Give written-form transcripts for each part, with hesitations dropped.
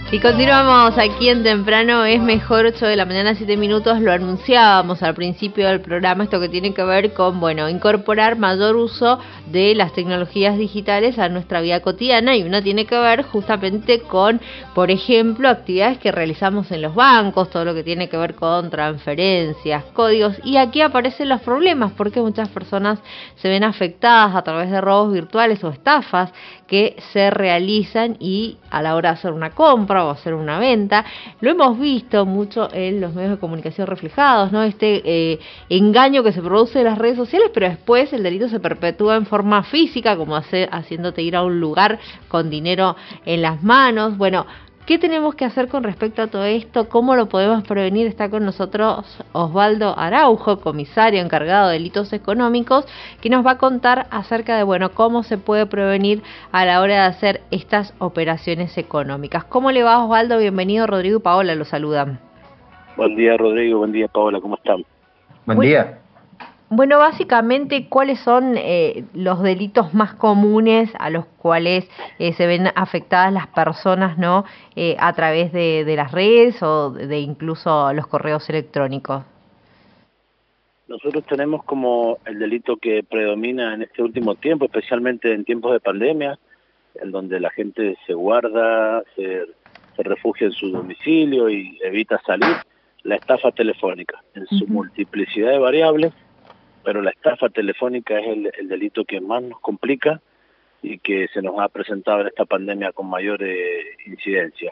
Y continuamos aquí en Temprano es Mejor, 8 de la mañana, 7 minutos. Lo anunciábamos al principio del programa, esto que tiene que ver con, incorporar mayor uso de las tecnologías digitales a nuestra vida cotidiana, y una tiene que ver justamente con, por ejemplo, actividades que realizamos en los bancos, todo lo que tiene que ver con transferencias, códigos, y aquí aparecen los problemas, porque muchas personas se ven afectadas a través de robos virtuales o estafas que se realizan y a la hora de hacer una compra o hacer una venta. Lo hemos visto mucho en los medios de comunicación reflejados, ¿no? Engaño que se produce en las redes sociales, pero después el delito se perpetúa en forma física, como haciéndote ir a un lugar con dinero en las manos. Bueno, ¿qué tenemos que hacer con respecto a todo esto? ¿Cómo lo podemos prevenir? Está con nosotros Osvaldo Araujo, comisario encargado de delitos económicos, que nos va a contar acerca de, cómo se puede prevenir a la hora de hacer estas operaciones económicas. ¿Cómo le va, Osvaldo? Bienvenido. Rodrigo y Paola lo saludan. Buen día, Rodrigo. Buen día, Paola. ¿Cómo están? Buen día. Bueno, básicamente, ¿cuáles son los delitos más comunes a los cuales se ven afectadas las personas, ¿no? A través de las redes o de incluso los correos electrónicos. Nosotros tenemos como el delito que predomina en este último tiempo, especialmente en tiempos de pandemia, en donde la gente se guarda, se refugia en su domicilio y evita salir, la estafa telefónica, en su multiplicidad de variables, pero la estafa telefónica es el delito que más nos complica y que se nos ha presentado en esta pandemia con mayor incidencia.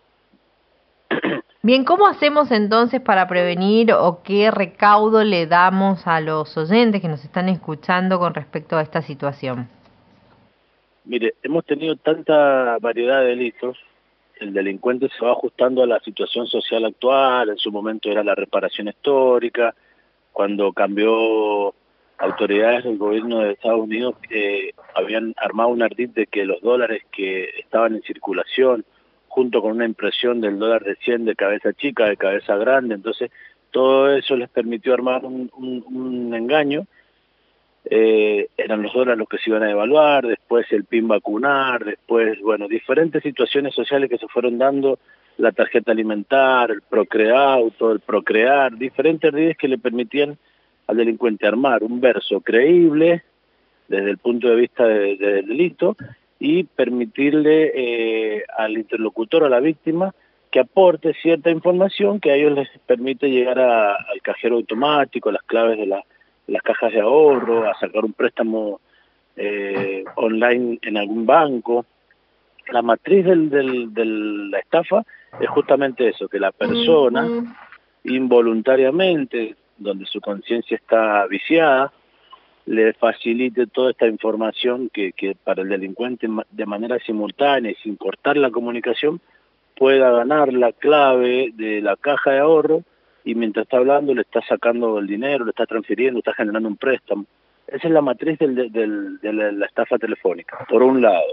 Bien, ¿cómo hacemos entonces para prevenir o qué recaudo le damos a los oyentes que nos están escuchando con respecto a esta situación? Mire, hemos tenido tanta variedad de delitos, el delincuente se va ajustando a la situación social actual. En su momento era la reparación histórica, cuando cambió autoridades del gobierno de Estados Unidos, habían armado un ardid de que los dólares que estaban en circulación, junto con una impresión del dólar de 100 de cabeza chica, de cabeza grande, entonces todo eso les permitió armar un engaño. Eran los dólares los que se iban a devaluar, después el PIN vacunar, después, diferentes situaciones sociales que se fueron dando, la tarjeta alimentar, el Procreauto, el Procrear, diferentes redes que le permitían al delincuente armar un verso creíble desde el punto de vista del delito y permitirle al interlocutor, a la víctima, que aporte cierta información que a ellos les permite llegar al cajero automático, las claves de las cajas de ahorro, a sacar un préstamo online en algún banco. La matriz de la estafa es justamente eso, que la persona involuntariamente, donde su conciencia está viciada, le facilite toda esta información que para el delincuente de manera simultánea y sin cortar la comunicación pueda ganar la clave de la caja de ahorro, y mientras está hablando le está sacando el dinero, le está transfiriendo, está generando un préstamo. Esa es la matriz de la estafa telefónica, por un lado.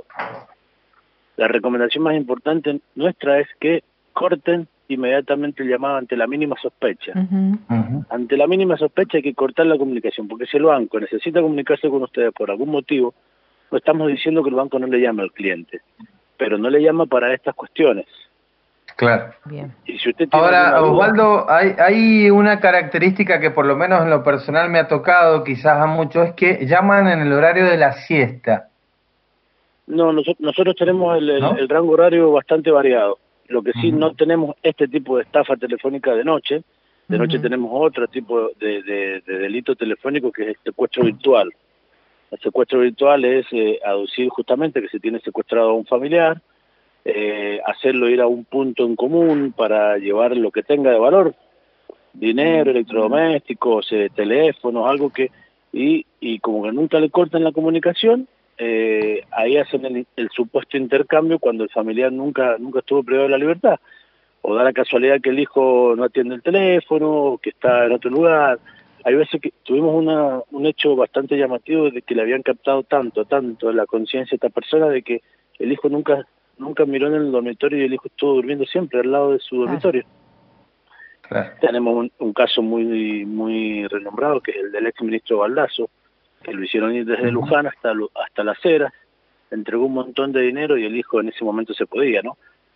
La recomendación más importante nuestra es que corten inmediatamente el llamado ante la mínima sospecha. Ante la mínima sospecha hay que cortar la comunicación, porque si el banco necesita comunicarse con ustedes por algún motivo, no estamos diciendo que el banco no le llame al cliente, pero no le llama para estas cuestiones. Claro. Bien. Y si usted tiene Ahora, Osvaldo, hay una característica que por lo menos en lo personal me ha tocado, quizás a muchos, es que llaman en el horario de la siesta. No, nosotros tenemos el rango horario bastante variado. Lo que sí no tenemos este tipo de estafa telefónica de noche. De noche tenemos otro tipo de delito telefónico, que es el secuestro virtual. El secuestro virtual es aducir justamente que se tiene secuestrado a un familiar, hacerlo ir a un punto en común para llevar lo que tenga de valor, dinero, electrodomésticos, teléfonos, algo que... Y como que nunca le cortan la comunicación, ahí hacen el supuesto intercambio cuando el familiar nunca estuvo privado de la libertad, o da la casualidad que el hijo no atiende el teléfono, o que está en otro lugar. Hay veces que tuvimos un hecho bastante llamativo de que le habían captado tanto en la conciencia a esta persona, de que el hijo nunca miró en el dormitorio y el hijo estuvo durmiendo siempre al lado de su dormitorio. Claro. Tenemos un caso muy renombrado, que es el del ex ministro Baldasso, que lo hicieron ir desde Luján hasta Las Heras, entregó un montón de dinero y el hijo en ese momento se podía, ¿no?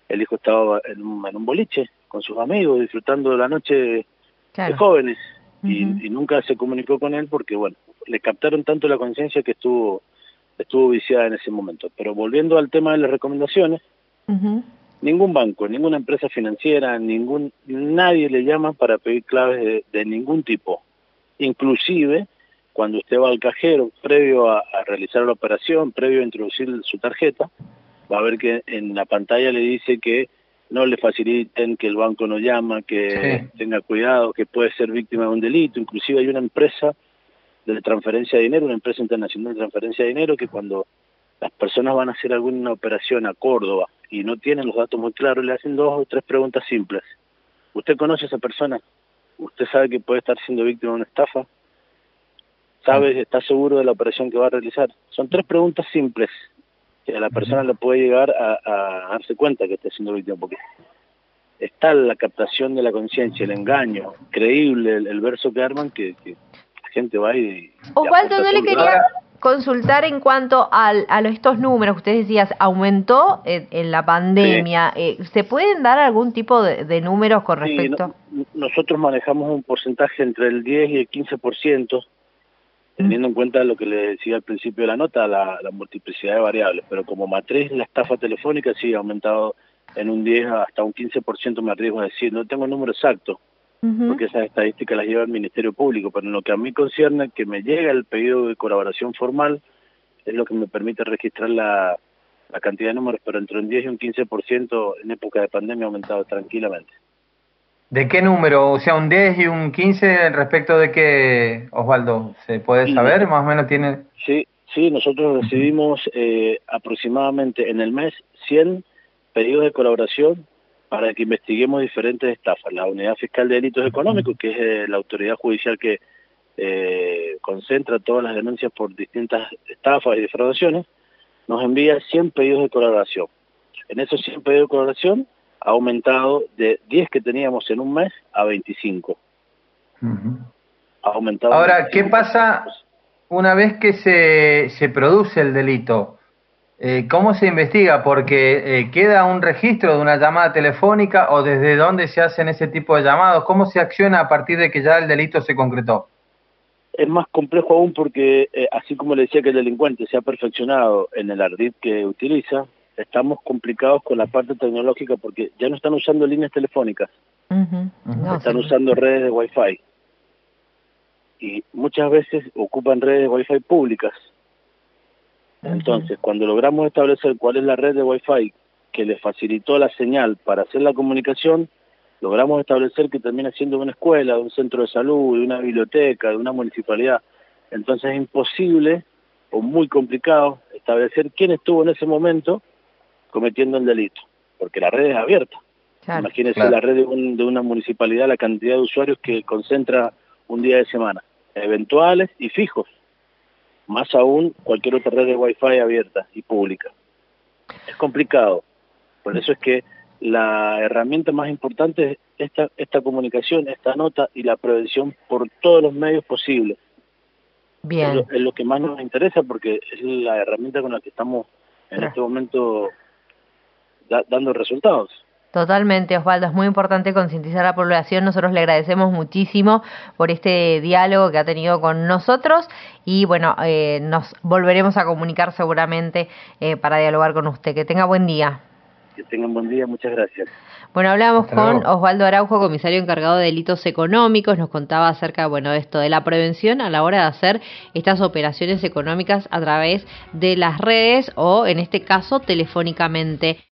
el hijo estaba en un boliche con sus amigos, disfrutando de la noche Claro. de jóvenes, Ujú. y nunca se comunicó con él porque, bueno, le captaron tanto la conciencia que estuvo viciada en ese momento. Pero volviendo al tema de las recomendaciones, Ujú. ningún banco, ninguna empresa financiera, nadie le llama para pedir claves de ningún tipo. Inclusive, cuando usted va al cajero, previo a realizar la operación, previo a introducir su tarjeta, va a ver que en la pantalla le dice que no le faciliten, que el banco no llama, que tenga cuidado, que puede ser víctima de un delito. Inclusive hay una empresa de transferencia de dinero, una empresa internacional de transferencia de dinero, que cuando las personas van a hacer alguna operación a Córdoba y no tienen los datos muy claros, le hacen 2 o 3 preguntas simples. ¿Usted conoce a esa persona? ¿Usted sabe que puede estar siendo víctima de una estafa? ¿Sabe, está seguro de la operación que va a realizar? Son 3 preguntas simples que a la persona le puede llegar a darse cuenta que está siendo víctima, porque está la captación de la conciencia, el engaño, creíble el verso que arman, que la gente va y Osvaldo, yo le quería Ahora, consultar en cuanto a estos números que ustedes decías, aumentó en la pandemia. ¿Se pueden dar algún tipo de números con Sí, respecto? nosotros manejamos un porcentaje entre el 10 y el 15%, teniendo en cuenta lo que le decía al principio de la nota, la multiplicidad de variables, pero como matriz la estafa telefónica sí ha aumentado en un 10 hasta un 15%, me arriesgo a decir, no tengo el número exacto, Ujú. porque esas estadísticas las lleva el Ministerio Público, pero en lo que a mí concierne, que me llega el pedido de colaboración formal, es lo que me permite registrar la cantidad de números, pero entre un 10 y un 15% en época de pandemia ha aumentado tranquilamente. ¿de qué número? O sea, un 10 y un 15 respecto de qué, Osvaldo, ¿se puede Y saber? Más o menos tiene... sí, nosotros recibimos aproximadamente en el mes 100 pedidos de colaboración para que investiguemos diferentes estafas. La Unidad Fiscal de Delitos Económicos, que es la autoridad judicial que concentra todas las denuncias por distintas estafas y defraudaciones, nos envía 100 pedidos de colaboración. En esos 100 pedidos de colaboración ha aumentado de 10 que teníamos en un mes a 25. Ujú. Ha aumentado. Ahora, ¿qué pasa una vez que se produce el delito? ¿Cómo se investiga? Porque ¿queda un registro de una llamada telefónica o desde dónde se hacen ese tipo de llamados? ¿Cómo se acciona a partir de que ya el delito se concretó? Es más complejo aún porque, así como le decía que el delincuente se ha perfeccionado en el ardid que utiliza, estamos complicados con la parte tecnológica porque ya no están usando líneas telefónicas, Ujú. No, están sí. usando redes de Wi-Fi. Y muchas veces ocupan redes de Wi-Fi públicas. Entonces, cuando logramos establecer cuál es la red de Wi-Fi que le facilitó la señal para hacer la comunicación, logramos establecer que termina siendo una escuela, de un centro de salud, de una biblioteca, de una municipalidad. Entonces es imposible o muy complicado establecer quién estuvo en ese momento cometiendo el delito, porque la red es abierta. Claro. Imagínense Claro. la red de una municipalidad, la cantidad de usuarios que concentra un día de semana, eventuales y fijos, más aún cualquier otra red de Wi-Fi abierta y pública. Es complicado, por eso es que la herramienta más importante es esta comunicación, esta nota y la prevención por todos los medios posibles. Bien. Es lo que más nos interesa porque es la herramienta con la que estamos en este momento dando resultados. Totalmente, Osvaldo, es muy importante concientizar a la población. Nosotros le agradecemos muchísimo por este diálogo que ha tenido con nosotros y bueno, nos volveremos a comunicar seguramente para dialogar con usted. Que tenga buen día. Que tengan buen día, muchas gracias. Bueno, hablamos Hasta con luego. Osvaldo Araujo, comisario encargado de delitos económicos. Nos contaba acerca, bueno, de esto de la prevención a la hora de hacer estas operaciones económicas a través de las redes o, en este caso, telefónicamente.